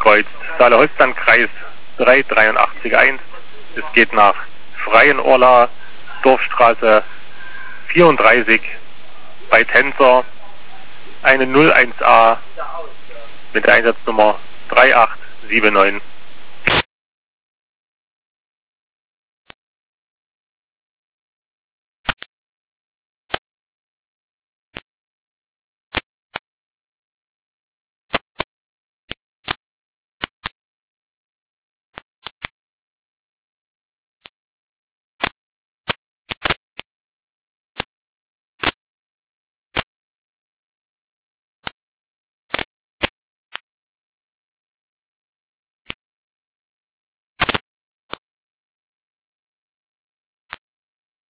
kreuzt Saale-Holzland, Kreis 383-1. Es geht nach Freienurla, Dorfstraße 34 bei Tänzer, eine 01A mit der Einsatznummer 3879.